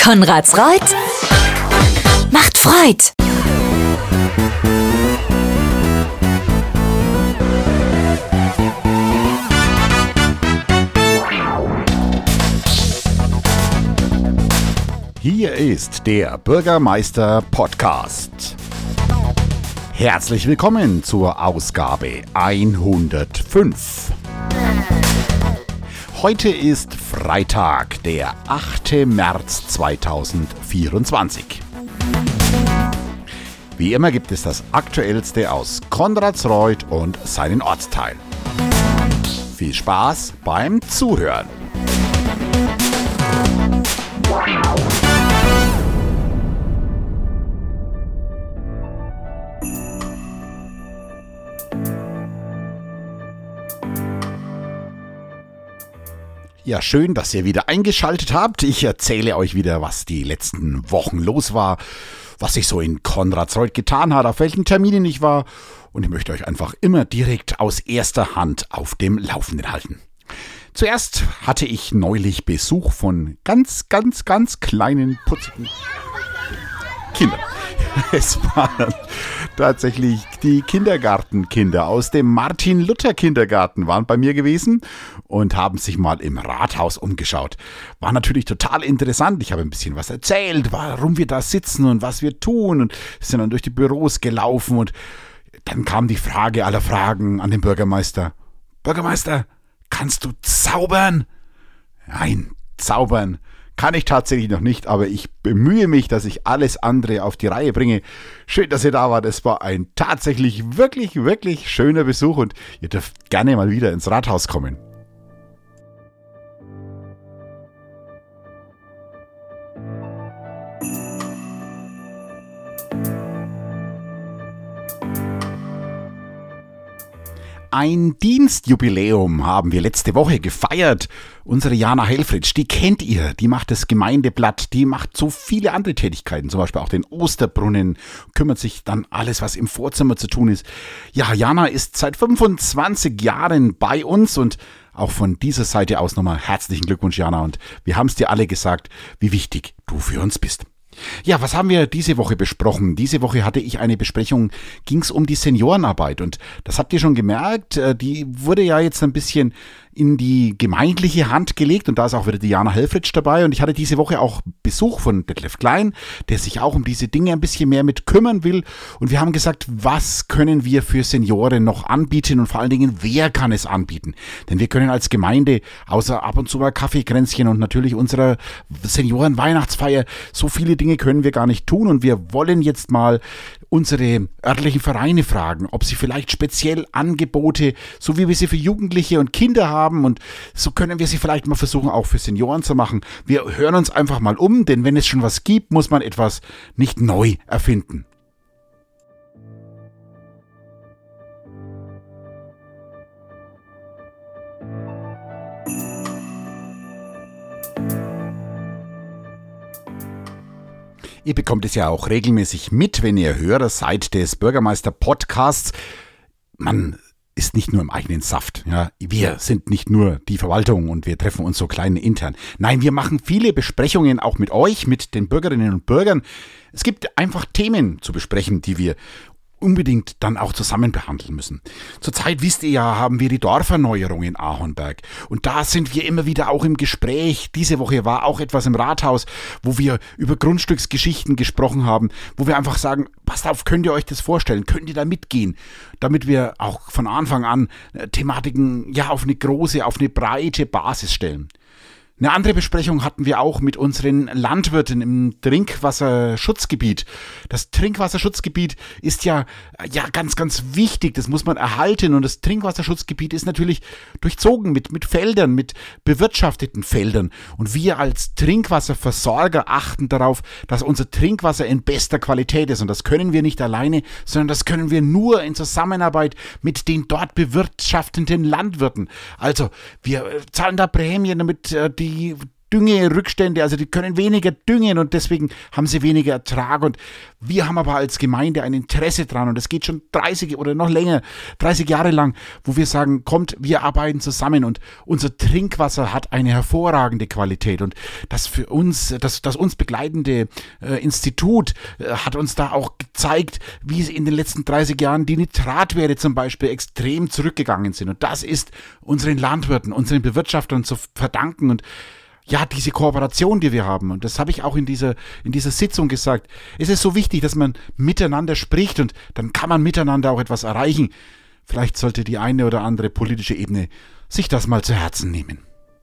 Konrads Reut macht Freud. Hier ist der Bürgermeister Podcast. Herzlich willkommen zur Ausgabe 105. Heute ist Freitag, der 8. März 2024. Wie immer gibt es das Aktuellste aus Konradsreuth und seinen Ortsteilen. Viel Spaß beim Zuhören. Ja, schön, dass ihr wieder eingeschaltet habt. Ich erzähle euch wieder, was die letzten Wochen los war, was sich so in Konradsreuth getan hat, auf welchen Terminen ich war. Und ich möchte euch einfach immer direkt aus erster Hand auf dem Laufenden halten. Zuerst hatte ich neulich Besuch von ganz kleinen, putzigen Kindern. Es waren tatsächlich die Kindergartenkinder aus dem Martin-Luther-Kindergarten waren bei mir gewesen und haben sich mal im Rathaus umgeschaut. War natürlich total interessant. Ich habe ein bisschen was erzählt, warum wir da sitzen und was wir tun und sind dann durch die Büros gelaufen und dann kam die Frage aller Fragen an den Bürgermeister. Bürgermeister, kannst du zaubern? Nein, zaubern kann ich tatsächlich noch nicht, aber ich bemühe mich, dass ich alles andere auf die Reihe bringe. Schön, dass ihr da wart. Es war ein tatsächlich wirklich schöner Besuch und ihr dürft gerne mal wieder ins Rathaus kommen. Ein Dienstjubiläum haben wir letzte Woche gefeiert. Unsere Jana Helfrich, die kennt ihr, die macht das Gemeindeblatt, die macht so viele andere Tätigkeiten, zum Beispiel auch den Osterbrunnen, kümmert sich dann alles, was im Vorzimmer zu tun ist. Ja, Jana ist seit 25 Jahren bei uns und auch von dieser Seite aus nochmal herzlichen Glückwunsch, Jana. Und wir haben es dir alle gesagt, wie wichtig du für uns bist. Ja, was haben wir diese Woche besprochen? Diese Woche hatte ich eine Besprechung, ging es um die Seniorenarbeit und das habt ihr schon gemerkt, die wurde ja jetzt ein bisschen in die gemeindliche Hand gelegt und da ist auch wieder die Jana Helfrich dabei und ich hatte diese Woche auch Besuch von Detlef Klein, der sich auch um diese Dinge ein bisschen mehr mit kümmern will und wir haben gesagt, was können wir für Senioren noch anbieten und vor allen Dingen, wer kann es anbieten? Denn wir können als Gemeinde, außer ab und zu mal Kaffeekränzchen und natürlich unserer Senioren-Weihnachtsfeier, so viele Dinge können wir gar nicht tun und wir wollen jetzt mal unsere örtlichen Vereine fragen, ob sie vielleicht speziell Angebote, so wie wir sie für Jugendliche und Kinder haben und so können wir sie vielleicht mal versuchen, auch für Senioren zu machen. Wir hören uns einfach mal um, denn wenn es schon was gibt, muss man etwas nicht neu erfinden. Ihr bekommt es ja auch regelmäßig mit, wenn ihr Hörer seid des Bürgermeister-Podcasts. Man ist nicht nur im eigenen Saft. Ja, wir sind nicht nur die Verwaltung und wir treffen uns so klein intern. Nein, wir machen viele Besprechungen auch mit euch, mit den Bürgerinnen und Bürgern. Es gibt einfach Themen zu besprechen, die wir unbedingt dann auch zusammen behandeln müssen. Zurzeit, wisst ihr ja, haben wir die Dorferneuerung in Ahornberg und da sind wir immer wieder auch im Gespräch. Diese Woche war auch etwas im Rathaus, wo wir über Grundstücksgeschichten gesprochen haben, wo wir einfach sagen, passt auf, könnt ihr euch das vorstellen, könnt ihr da mitgehen, damit wir auch von Anfang an Thematiken ja auf eine große, auf eine breite Basis stellen. Eine andere Besprechung hatten wir auch mit unseren Landwirten im Trinkwasserschutzgebiet. Das Trinkwasserschutzgebiet ist ja ganz wichtig. Das muss man erhalten. Und das Trinkwasserschutzgebiet ist natürlich durchzogen mit Feldern, mit bewirtschafteten Feldern. Und wir als Trinkwasserversorger achten darauf, dass unser Trinkwasser in bester Qualität ist. Und das können wir nicht alleine, sondern das können wir nur in Zusammenarbeit mit den dort bewirtschaftenden Landwirten. Also wir zahlen da Prämien, damit die Düngerückstände, also die können weniger düngen und deswegen haben sie weniger Ertrag. Und wir haben aber als Gemeinde ein Interesse dran und es geht schon 30 oder noch länger, 30 Jahre lang, wo wir sagen, kommt, wir arbeiten zusammen und unser Trinkwasser hat eine hervorragende Qualität und das für uns, das uns begleitende Institut hat uns da auch gezeigt, wie es in den letzten 30 Jahren die Nitratwerte zum Beispiel extrem zurückgegangen sind. Und das ist unseren Landwirten, unseren Bewirtschaftern zu verdanken und ja, diese Kooperation, die wir haben, und das habe ich auch in dieser Sitzung gesagt, es ist so wichtig, dass man miteinander spricht und dann kann man miteinander auch etwas erreichen. Vielleicht sollte die eine oder andere politische Ebene sich das mal zu Herzen nehmen.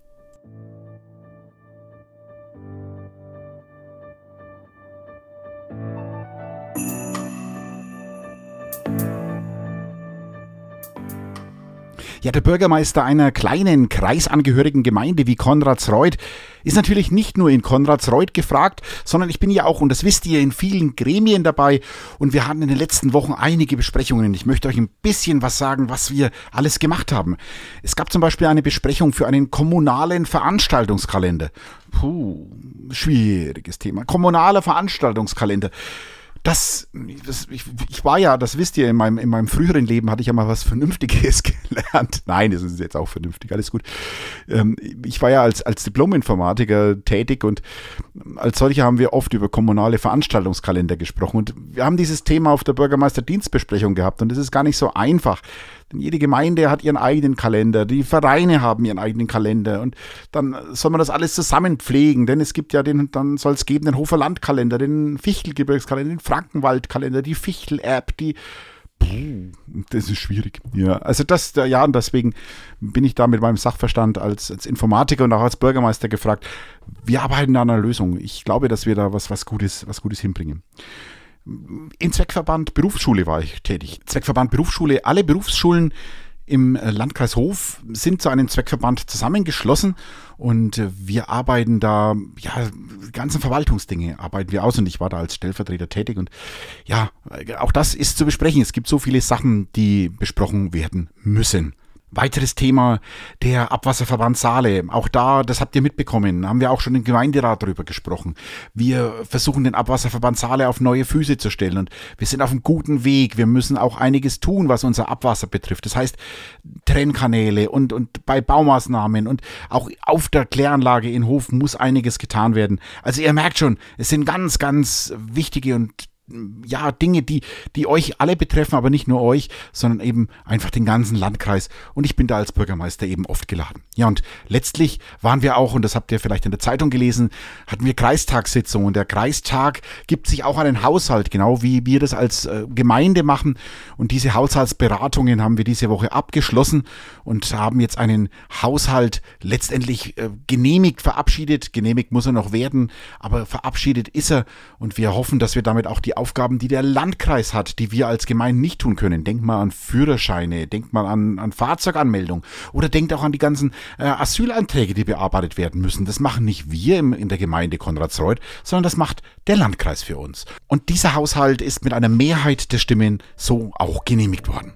Ja, der Bürgermeister einer kleinen kreisangehörigen Gemeinde wie Konradsreuth ist natürlich nicht nur in Konradsreuth gefragt, sondern ich bin ja auch, und das wisst ihr, in vielen Gremien dabei und wir hatten in den letzten Wochen einige Besprechungen. Ich möchte euch ein bisschen was sagen, was wir alles gemacht haben. Es gab zum Beispiel eine Besprechung für einen kommunalen Veranstaltungskalender. Schwieriges Thema. Kommunaler Veranstaltungskalender. Ich war ja, das wisst ihr, in meinem früheren Leben hatte ich ja mal was Vernünftiges gelernt. Nein, das ist jetzt auch vernünftig, alles gut. Ich war ja als Diplom-Informatiker tätig und als solcher haben wir oft über kommunale Veranstaltungskalender gesprochen. Und wir haben dieses Thema auf der Bürgermeisterdienstbesprechung gehabt und es ist gar nicht so einfach. Denn jede Gemeinde hat ihren eigenen Kalender, die Vereine haben ihren eigenen Kalender und dann soll man das alles zusammen pflegen, denn es gibt ja dann soll es geben den Hofer Landkalender, den Fichtelgebirgskalender, den Frankenwaldkalender, die Fichtel-App, das ist schwierig. Ja, also und deswegen bin ich da mit meinem Sachverstand als Informatiker und auch als Bürgermeister gefragt. Wir arbeiten an einer Lösung. Ich glaube, dass wir da was Gutes hinbringen. Im Zweckverband Berufsschule war ich tätig. Zweckverband Berufsschule, alle Berufsschulen im Landkreis Hof sind zu einem Zweckverband zusammengeschlossen und wir arbeiten da, ja, die ganzen Verwaltungsdinge arbeiten wir aus und ich war da als Stellvertreter tätig und ja, auch das ist zu besprechen. Es gibt so viele Sachen, die besprochen werden müssen. Weiteres Thema, der Abwasserverband Saale. Auch da, das habt ihr mitbekommen, haben wir auch schon im Gemeinderat drüber gesprochen. Wir versuchen den Abwasserverband Saale auf neue Füße zu stellen und wir sind auf einem guten Weg. Wir müssen auch einiges tun, was unser Abwasser betrifft. Das heißt, Trennkanäle und bei Baumaßnahmen und auch auf der Kläranlage in Hof muss einiges getan werden. Also ihr merkt schon, es sind ganz, ganz wichtige und ja, Dinge, die euch alle betreffen, aber nicht nur euch, sondern eben einfach den ganzen Landkreis. Und ich bin da als Bürgermeister eben oft geladen. Ja, und letztlich waren wir auch, und das habt ihr vielleicht in der Zeitung gelesen, hatten wir Kreistagssitzung. Und der Kreistag gibt sich auch einen Haushalt, genau wie wir das als Gemeinde machen. Und diese Haushaltsberatungen haben wir diese Woche abgeschlossen und haben jetzt einen Haushalt letztendlich genehmigt, verabschiedet. Genehmigt muss er noch werden, aber verabschiedet ist er. Und wir hoffen, dass wir damit auch die Aufgaben, die der Landkreis hat, die wir als Gemeinde nicht tun können. Denkt mal an Führerscheine, denkt mal an Fahrzeuganmeldung oder denkt auch an die ganzen Asylanträge, die bearbeitet werden müssen. Das machen nicht wir in der Gemeinde Konradsreuth, sondern das macht der Landkreis für uns. Und dieser Haushalt ist mit einer Mehrheit der Stimmen so auch genehmigt worden.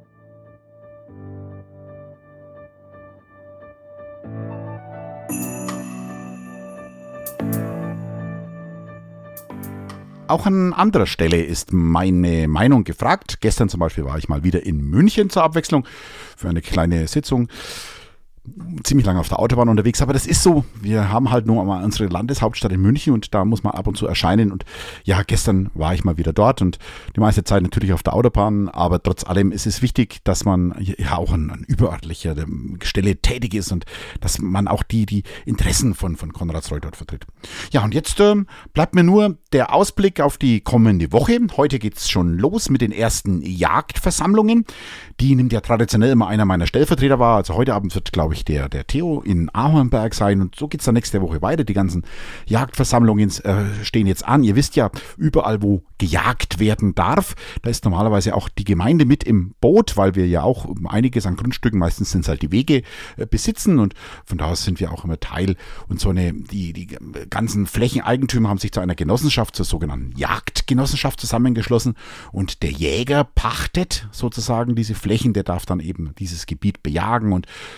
Auch an anderer Stelle ist meine Meinung gefragt. Gestern zum Beispiel war ich mal wieder in München zur Abwechslung für eine kleine Sitzung. Ziemlich lange auf der Autobahn unterwegs, aber das ist so. Wir haben halt nur mal unsere Landeshauptstadt in München und da muss man ab und zu erscheinen und ja, gestern war ich mal wieder dort und die meiste Zeit natürlich auf der Autobahn, aber trotz allem ist es wichtig, dass man ja auch an überörtlicher Stelle tätig ist und dass man auch die Interessen von Konradsreuth dort vertritt. Ja, und jetzt bleibt mir nur der Ausblick auf die kommende Woche. Heute geht's schon los mit den ersten Jagdversammlungen. Die nimmt ja traditionell immer einer meiner Stellvertreter wahr. Also heute Abend wird, glaube ich, der Theo in Ahornberg sein und so geht's dann nächste Woche weiter. Die ganzen Jagdversammlungen stehen jetzt an. Ihr wisst ja, überall wo gejagt werden darf, da ist normalerweise auch die Gemeinde mit im Boot, weil wir ja auch einiges an Grundstücken, meistens sind es halt die Wege, besitzen und von da aus sind wir auch immer Teil und die ganzen Flächeneigentümer haben sich zu einer Genossenschaft, zur sogenannten Jagdgenossenschaft zusammengeschlossen und der Jäger pachtet sozusagen diese Flächen, der darf dann eben dieses Gebiet bejagen und da wird einmal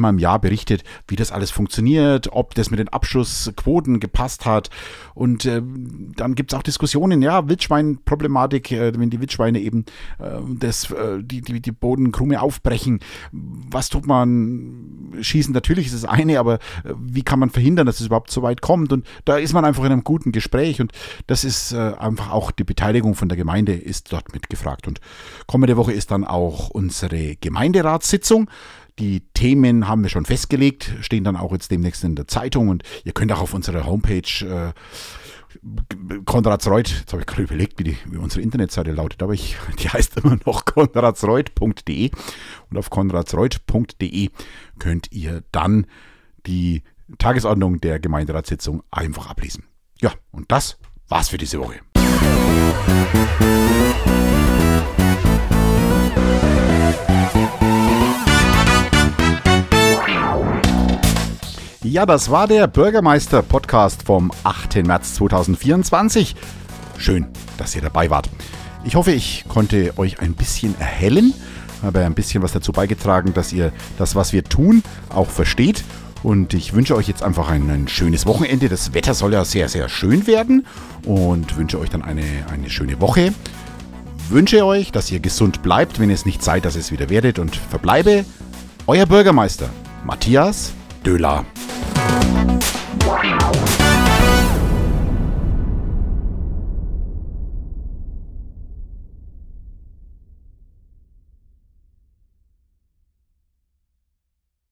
einmal im Jahr berichtet, wie das alles funktioniert, ob das mit den Abschussquoten gepasst hat. Und dann gibt es auch Diskussionen, ja, Wildschweinproblematik, wenn die Wildschweine eben die Bodenkrume aufbrechen. Was tut man? Schießen natürlich ist das eine, aber wie kann man verhindern, dass es überhaupt so weit kommt? Und da ist man einfach in einem guten Gespräch und das ist einfach auch die Beteiligung von der Gemeinde ist dort mitgefragt. Und kommende Woche ist dann auch unsere Gemeinderatssitzung. Die Themen haben wir schon festgelegt, stehen dann auch jetzt demnächst in der Zeitung und ihr könnt auch auf unserer Homepage Konradsreuth, jetzt habe ich gerade überlegt, wie unsere Internetseite lautet, aber die heißt immer noch konradsreuth.de und auf konradsreuth.de könnt ihr dann die Tagesordnung der Gemeinderatssitzung einfach ablesen. Ja, und das war's für diese Woche. Ja, das war der Bürgermeister-Podcast vom 8. März 2024. Schön, dass ihr dabei wart. Ich hoffe, ich konnte euch ein bisschen erhellen, habe ein bisschen was dazu beigetragen, dass ihr das, was wir tun, auch versteht. Und ich wünsche euch jetzt einfach ein schönes Wochenende. Das Wetter soll ja sehr, sehr schön werden und wünsche euch dann eine schöne Woche. Wünsche euch, dass ihr gesund bleibt, wenn es nicht seid, dass es wieder werdet und verbleibe euer Bürgermeister Matthias Döhler. Wow.